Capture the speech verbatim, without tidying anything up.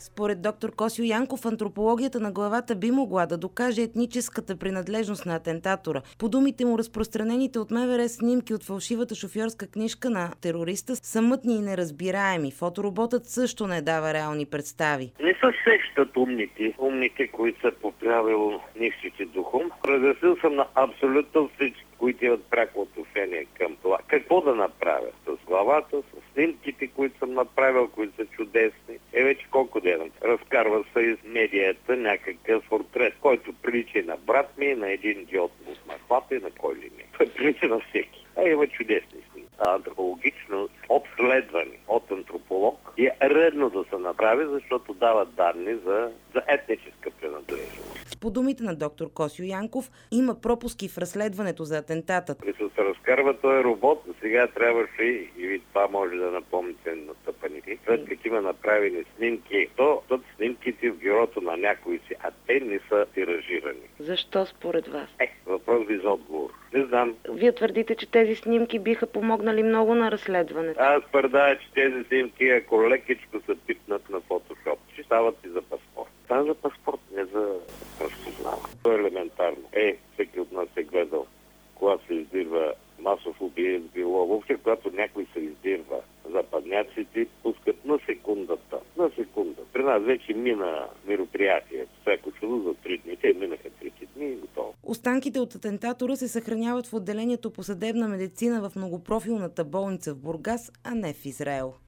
Според доктор Косьо Янков, антропологията на главата би могла да докаже етническата принадлежност на атентатора. По думите му, разпространените от МВР снимки от фалшивата шофьорска книжка на терориста са мътни и неразбираеми. Фотороботът също не дава реални представи. Не се сещат умните, умните, които са по правило нищите духом. Разяснил съм на абсолютно всички, които имат пряко отношение към това. Какво да направя с главата, с снимките, които съм направил, които са чудесни. Е, вече колко дена. Разкарва се из медията някакъв портрет, който прилича на брат ми, на един идиот му с махлата и на кой ли ми. Той прилича на всеки. А има чудесни снимки. Антропологично обследване от антрополог е редно да се направи, защото дава данни за, за етническа принадлежност. По думите на доктор Косьо Янков, има пропуски в разследването за атентата. Като се разкарва този робот, сега трябваше, и ви това може да напомните на тъпаните, след като има направени снимки, то от снимките в бюрото на някои си, а те не са тиражирани. Защо според вас? Е, въпрос ви за отговор. Не знам. Вие твърдите, че тези снимки биха помогнали много на разследването. Аз твърдая, че тези снимки, ако лекичко се пипнат на фотошоп, ще стават и за паспорт. Това за паспорт, не за разпознаване. Това е елементарно. Е, всеки от нас е гледал, когато се издирва масов убиец било. Въобще, когато някой се издирва, западняците пускат на секундата. На секунда. При нас вече мина мероприятие. Всяко чудо за три дни. Те минаха трети дни и готово. Останките от атентатора се съхраняват в отделението по съдебна медицина в многопрофилната болница в Бургас, а не в Израел.